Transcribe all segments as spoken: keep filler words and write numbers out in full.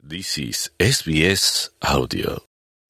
This is S B S Audio.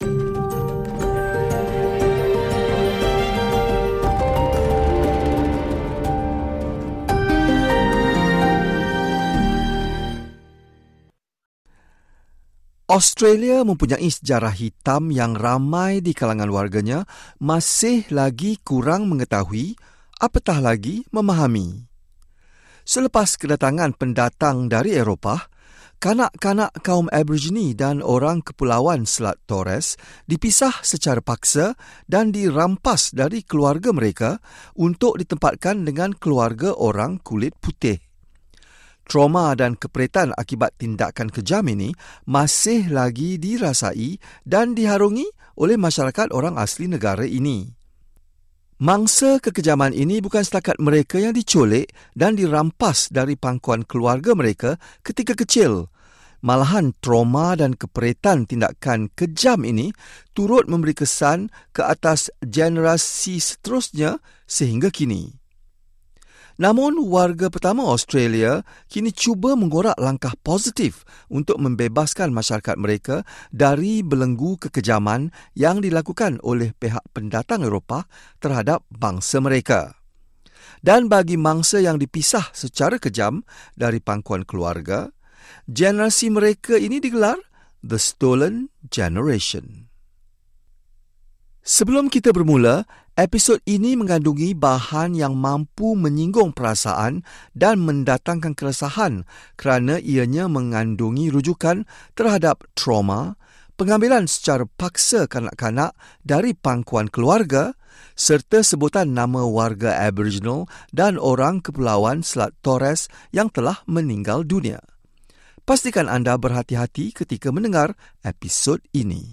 Australia mempunyai sejarah hitam yang ramai di kalangan warganya masih lagi kurang mengetahui, apatah lagi memahami. Selepas kedatangan pendatang dari Eropah, kanak-kanak kaum Aborigine dan orang kepulauan Selat Torres dipisah secara paksa dan dirampas dari keluarga mereka untuk ditempatkan dengan keluarga orang kulit putih. Trauma dan keperetan akibat tindakan kejam ini masih lagi dirasai dan diharungi oleh masyarakat orang asli negara ini. Mangsa kekejaman ini bukan setakat mereka yang diculik dan dirampas dari pangkuan keluarga mereka ketika kecil. Malahan trauma dan keperetan tindakan kejam ini turut memberi kesan ke atas generasi seterusnya sehingga kini. Namun, warga pertama Australia kini cuba mengorak langkah positif untuk membebaskan masyarakat mereka dari belenggu kekejaman yang dilakukan oleh pihak pendatang Eropah terhadap bangsa mereka. Dan bagi mangsa yang dipisah secara kejam dari pangkuan keluarga, generasi mereka ini digelar The Stolen Generation. Sebelum kita bermula, episod ini mengandungi bahan yang mampu menyinggung perasaan dan mendatangkan keresahan kerana ianya mengandungi rujukan terhadap trauma, pengambilan secara paksa kanak-kanak dari pangkuan keluarga, serta sebutan nama warga Aboriginal dan orang kepulauan Selat Torres yang telah meninggal dunia. Pastikan anda berhati-hati ketika mendengar episod ini.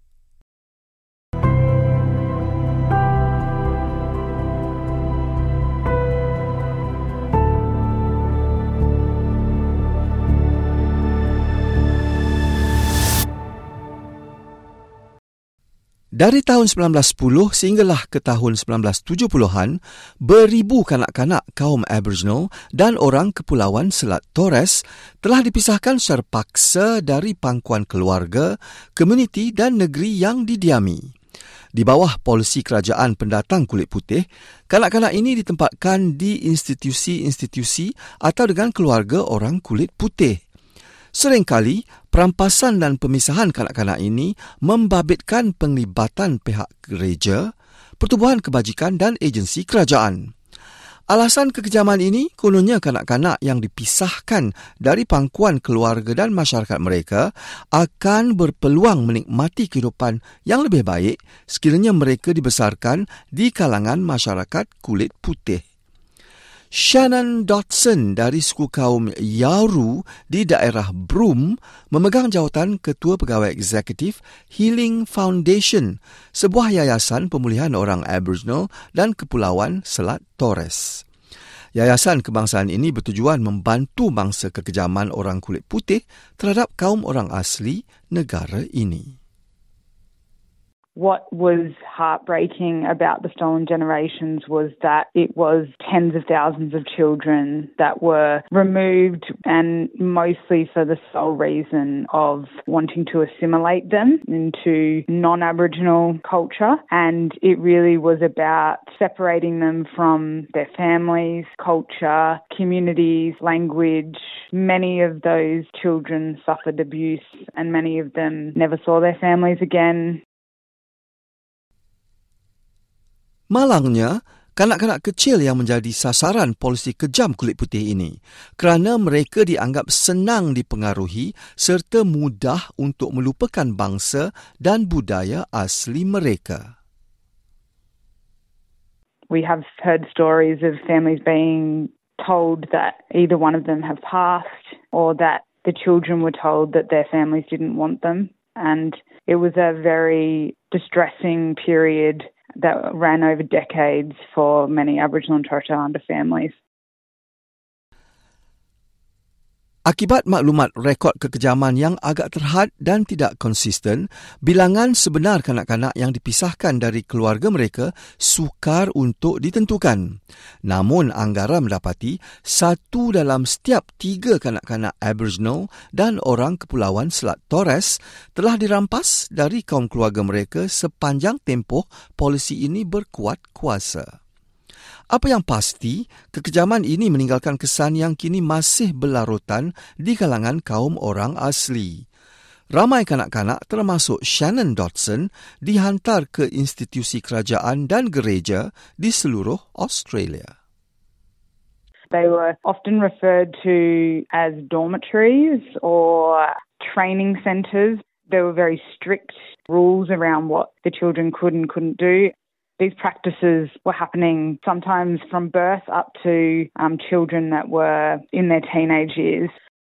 Dari tahun sembilan belas sepuluh sehinggalah ke tahun sembilan belas tujuh puluhan, beribu kanak-kanak kaum Aboriginal dan orang kepulauan Selat Torres telah dipisahkan secara paksa dari pangkuan keluarga, komuniti dan negeri yang didiami. Di bawah polisi kerajaan pendatang kulit putih, kanak-kanak ini ditempatkan di institusi-institusi atau dengan keluarga orang kulit putih. Seringkali, perampasan dan pemisahan kanak-kanak ini membabitkan penglibatan pihak gereja, pertubuhan kebajikan dan agensi kerajaan. Alasan kekejaman ini, kononnya kanak-kanak yang dipisahkan dari pangkuan keluarga dan masyarakat mereka akan berpeluang menikmati kehidupan yang lebih baik sekiranya mereka dibesarkan di kalangan masyarakat kulit putih. Shannon Dodson dari suku kaum Yawuru di daerah Broome memegang jawatan Ketua Pegawai Eksekutif Healing Foundation, sebuah yayasan pemulihan orang Aboriginal dan Kepulauan Selat Torres. Yayasan kebangsaan ini bertujuan membantu mangsa kekejaman orang kulit putih terhadap kaum orang asli negara ini. What was heartbreaking about the Stolen Generations was that it was tens of thousands of children that were removed, and mostly for the sole reason of wanting to assimilate them into non-Aboriginal culture. And it really was about separating them from their families, culture, communities, language. Many of those children suffered abuse and many of them never saw their families again. Malangnya, kanak-kanak kecil yang menjadi sasaran polisi kejam kulit putih ini kerana mereka dianggap senang dipengaruhi serta mudah untuk melupakan bangsa dan budaya asli mereka. We have heard stories of families being told that either one of them have passed or that the children were told that their families didn't want them. And it was a very distressing period that ran over decades for many Aboriginal and Torres Strait Islander families. Akibat maklumat rekod kekejaman yang agak terhad dan tidak konsisten, bilangan sebenar kanak-kanak yang dipisahkan dari keluarga mereka sukar untuk ditentukan. Namun, Anggara mendapati satu dalam setiap tiga kanak-kanak Aboriginal dan orang Kepulauan Selat Torres telah dirampas dari kaum keluarga mereka sepanjang tempoh polisi ini berkuat kuasa. Apa yang pasti, kekejaman ini meninggalkan kesan yang kini masih berlarutan di kalangan kaum orang asli. Ramai kanak-kanak termasuk Shannon Dodson dihantar ke institusi kerajaan dan gereja di seluruh Australia. They were often referred to as dormitories or training centres. There were very strict rules around what the children could and couldn't do. These practices were happening sometimes from birth up to um, children that were in their teenage years.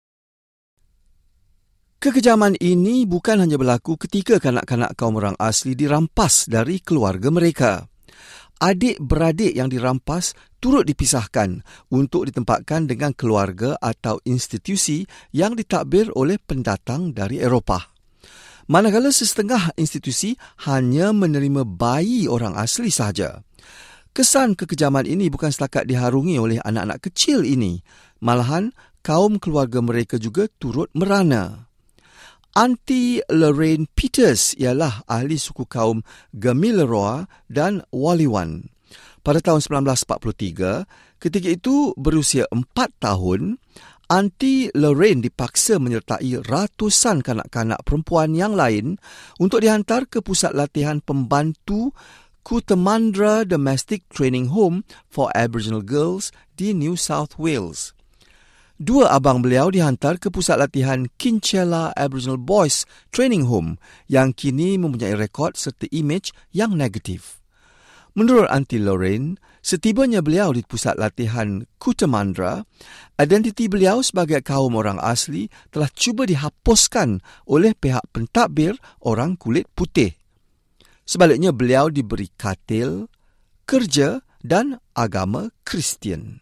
Kekejaman ini bukan hanya berlaku ketika kanak-kanak kaum orang asli dirampas dari keluarga mereka. Adik-beradik yang dirampas turut dipisahkan untuk ditempatkan dengan keluarga atau institusi yang ditadbir oleh pendatang dari Eropah. Manakala sesetengah institusi hanya menerima bayi orang asli sahaja. Kesan kekejaman ini bukan setakat diharungi oleh anak-anak kecil ini, malahan kaum keluarga mereka juga turut merana. Aunty Lorraine Peters ialah ahli suku kaum Gamilaroi dan Waliwan. Pada tahun sembilan belas empat puluh tiga, ketika itu berusia empat tahun, Aunty Lorraine dipaksa menyertai ratusan kanak-kanak perempuan yang lain untuk dihantar ke pusat latihan pembantu Cootamundra Domestic Training Home for Aboriginal Girls di New South Wales. Dua abang beliau dihantar ke pusat latihan Kinchela Aboriginal Boys Training Home yang kini mempunyai rekod serta imej yang negatif. Menurut Aunty Lorraine, setibanya beliau di pusat latihan Cootamundra, identiti beliau sebagai kaum orang asli telah cuba dihapuskan oleh pihak pentadbir orang kulit putih. Sebaliknya beliau diberi katil, kerja dan agama Kristian.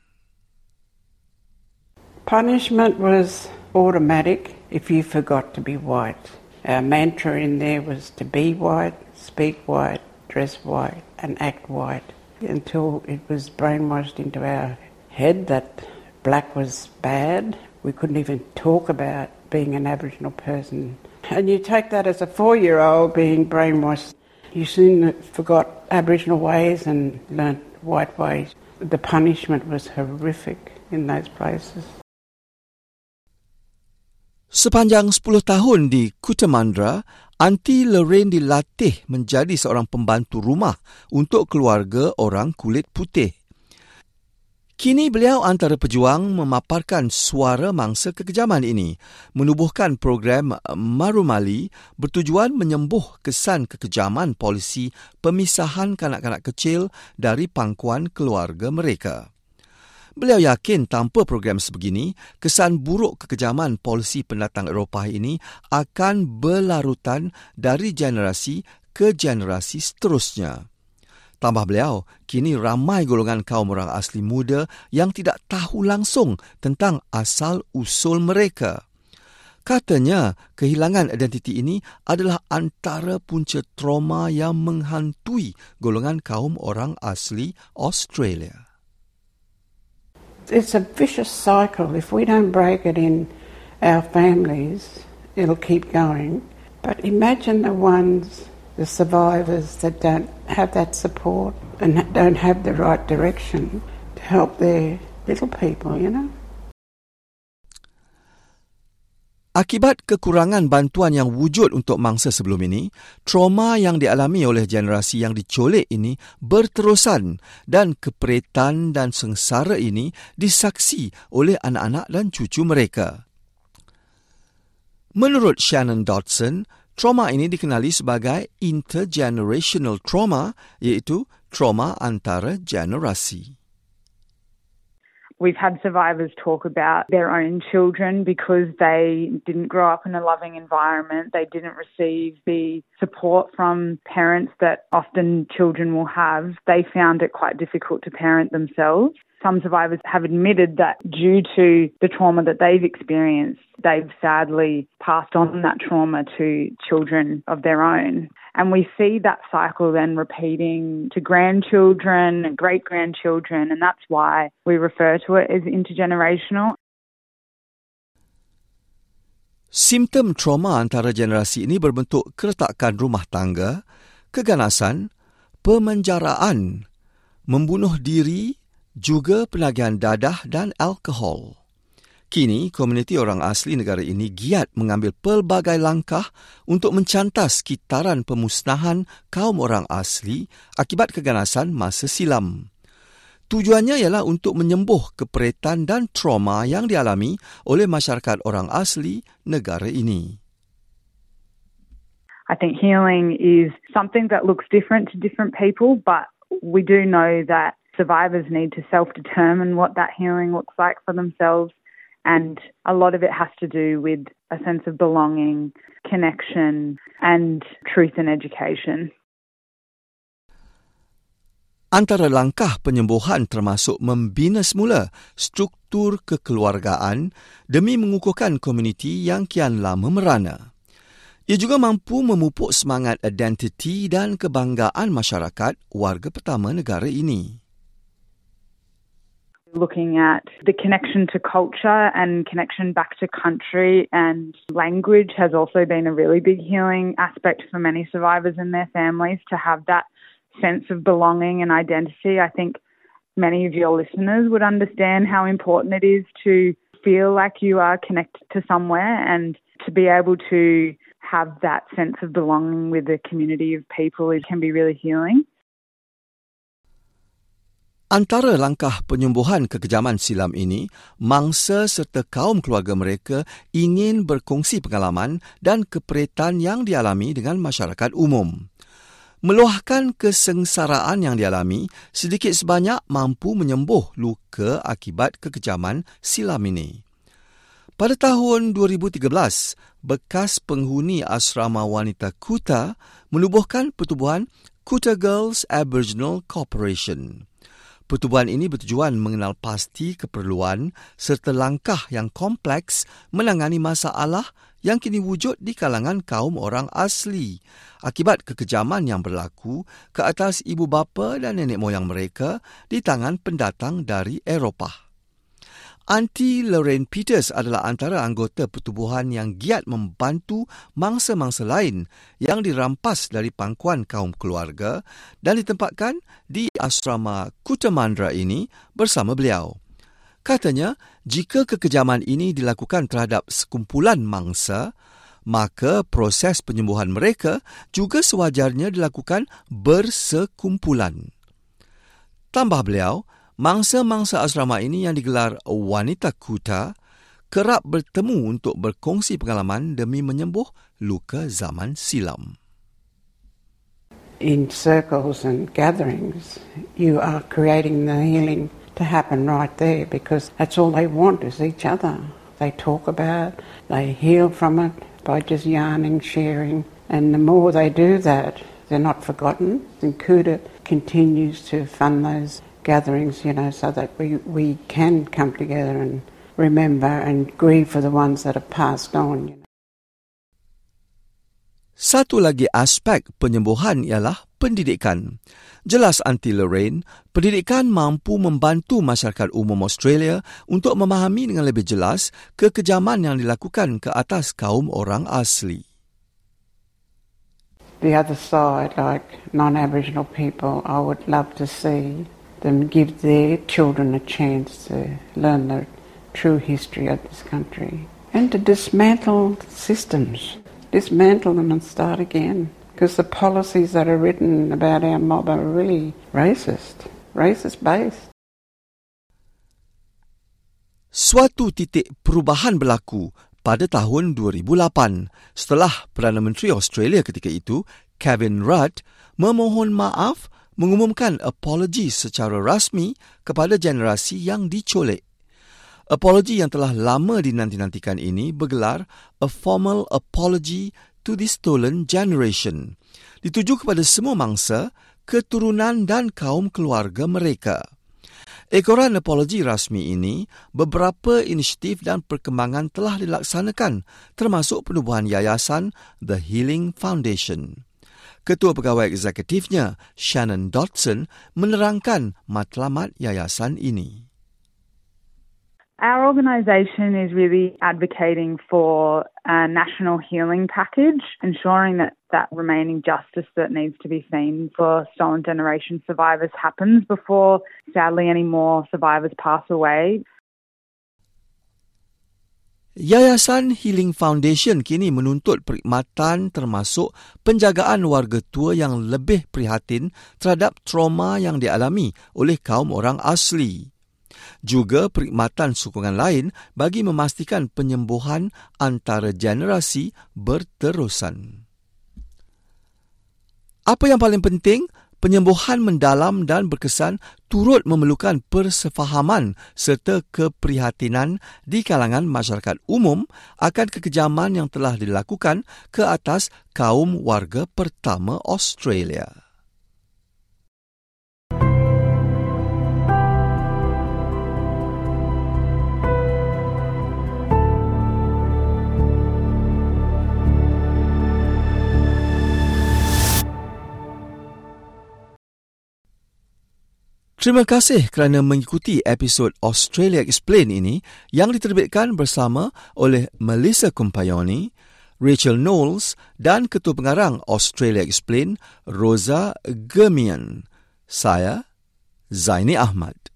Punishment was automatic if you forgot to be white. Our mantra in there was to be white, speak white, dress white and act white, until it was brainwashed into our head that black was bad. We couldn't even talk about being an Aboriginal person. And you take that as a four-year-old being brainwashed. You soon forgot Aboriginal ways and learnt white ways. The punishment was horrific in those places. Sepanjang sepuluh tahun di Cootamundra, Aunty Lorraine dilatih menjadi seorang pembantu rumah untuk keluarga orang kulit putih. Kini beliau antara pejuang memaparkan suara mangsa kekejaman ini, menubuhkan program Marumali bertujuan menyembuh kesan kekejaman polisi pemisahan kanak-kanak kecil dari pangkuan keluarga mereka. Beliau yakin tanpa program sebegini, kesan buruk kekejaman polisi pendatang Eropah ini akan berlarutan dari generasi ke generasi seterusnya. Tambah beliau, kini ramai golongan kaum orang asli muda yang tidak tahu langsung tentang asal-usul mereka. Katanya, kehilangan identiti ini adalah antara punca trauma yang menghantui golongan kaum orang asli Australia. It's a vicious cycle. If we don't break it in our families, it'll keep going. But imagine the ones, the survivors that don't have that support and don't have the right direction to help their little people, you know. Akibat kekurangan bantuan yang wujud untuk mangsa sebelum ini, trauma yang dialami oleh generasi yang dicolek ini berterusan dan keperitan dan sengsara ini disaksi oleh anak-anak dan cucu mereka. Menurut Shannon Dodson, trauma ini dikenali sebagai intergenerational trauma, iaitu trauma antara generasi. We've had survivors talk about their own children because they didn't grow up in a loving environment. They didn't receive the support from parents that often children will have. They found it quite difficult to parent themselves. some survivors have admitted that due to the trauma that they've experienced, they've sadly passed on that trauma to children of their own. And we see that cycle then repeating to grandchildren and great-grandchildren, and that's why we refer to it as intergenerational. Simptom trauma antara generasi ini berbentuk keretakan rumah tangga, keganasan, pemenjaraan, membunuh diri, juga penagihan dadah dan alkohol. Kini, komuniti orang asli negara ini giat mengambil pelbagai langkah untuk mencantas kitaran pemusnahan kaum orang asli akibat keganasan masa silam. Tujuannya ialah untuk menyembuh keperetan dan trauma yang dialami oleh masyarakat orang asli negara ini. I think healing is something that looks different to different people, but we do know that survivors need to self-determine what that healing looks like for themselves, and a lot of it has to do with a sense of belonging, connection, and truth and education. Antara langkah penyembuhan termasuk membina semula struktur kekeluargaan demi mengukuhkan komuniti yang kian lama merana. Ia juga mampu memupuk semangat identiti dan kebanggaan masyarakat warga pertama negara ini. Looking at the connection to culture and connection back to country and language has also been a really big healing aspect for many survivors and their families to have that sense of belonging and identity. I think many of your listeners would understand how important it is to feel like you are connected to somewhere and to be able to have that sense of belonging with a community of people. It can be really healing. Antara langkah penyembuhan kekejaman silam ini, mangsa serta kaum keluarga mereka ingin berkongsi pengalaman dan keperetan yang dialami dengan masyarakat umum. Meluahkan kesengsaraan yang dialami, sedikit sebanyak mampu menyembuh luka akibat kekejaman silam ini. Pada tahun dua ribu tiga belas, bekas penghuni asrama wanita Kuta menubuhkan pertubuhan Kuta Girls Aboriginal Corporation. Pertubuhan ini bertujuan mengenal pasti keperluan serta langkah yang kompleks menangani masalah yang kini wujud di kalangan kaum orang asli akibat kekejaman yang berlaku ke atas ibu bapa dan nenek moyang mereka di tangan pendatang dari Eropah. Aunty Lorraine Peters adalah antara anggota pertubuhan yang giat membantu mangsa-mangsa lain yang dirampas dari pangkuan kaum keluarga dan ditempatkan di asrama Kutamandra ini bersama beliau. Katanya, jika kekejaman ini dilakukan terhadap sekumpulan mangsa, maka proses penyembuhan mereka juga sewajarnya dilakukan bersekumpulan. Tambah beliau, mangsa-mangsa asrama ini yang digelar Wanita Kuta kerap bertemu untuk berkongsi pengalaman demi menyembuh luka zaman silam. In circles and gatherings, you are creating the healing to happen right there because that's all they want is each other. They talk about, they heal from it by just yarning, sharing, and the more they do that, they're not forgotten. And Kuta continues to fund those gatherings, you know, so that we, we can come together and remember and grieve for the ones that have passed on. You know. Satu lagi aspek penyembuhan ialah pendidikan. Jelas Aunty Lorraine, pendidikan mampu membantu masyarakat umum Australia untuk memahami dengan lebih jelas kekejaman yang dilakukan ke atas kaum orang asli. The other side, like non-Aboriginal people, I would love to see them give their children a chance to learn the true history of this country and to dismantle systems, dismantle them and start again. Because the policies that are written about our mob are really racist, racist-based. Suatu titik perubahan berlaku pada tahun dua ribu lapan setelah Perdana Menteri Australia ketika itu, Kevin Rudd, memohon maaf mengumumkan apologi secara rasmi kepada generasi yang dicolek. Apologi yang telah lama dinanti-nantikan ini bergelar A Formal Apology to the Stolen Generation, dituju kepada semua mangsa, keturunan dan kaum keluarga mereka. Ekoran apologi rasmi ini, beberapa inisiatif dan perkembangan telah dilaksanakan, termasuk penubuhan yayasan The Healing Foundation. Ketua Pegawai Eksekutifnya, Shannon Dodson, menerangkan matlamat yayasan ini. Our organisation is really advocating for a national healing package, ensuring that that remaining justice that needs to be seen for stolen generation survivors happens before, sadly, any more survivors pass away. Yayasan Healing Foundation kini menuntut perkhidmatan termasuk penjagaan warga tua yang lebih prihatin terhadap trauma yang dialami oleh kaum orang asli. Juga perkhidmatan sokongan lain bagi memastikan penyembuhan antara generasi berterusan. Apa yang paling penting? Penyembuhan mendalam dan berkesan turut memerlukan persefahaman serta keprihatinan di kalangan masyarakat umum akan kekejaman yang telah dilakukan ke atas kaum warga pertama Australia. Terima kasih kerana mengikuti episod Australia Explain ini yang diterbitkan bersama oleh Melissa Kumpayoni, Rachel Knowles dan Ketua Pengarang Australia Explain, Rosa Germian. Saya, Zaini Ahmad.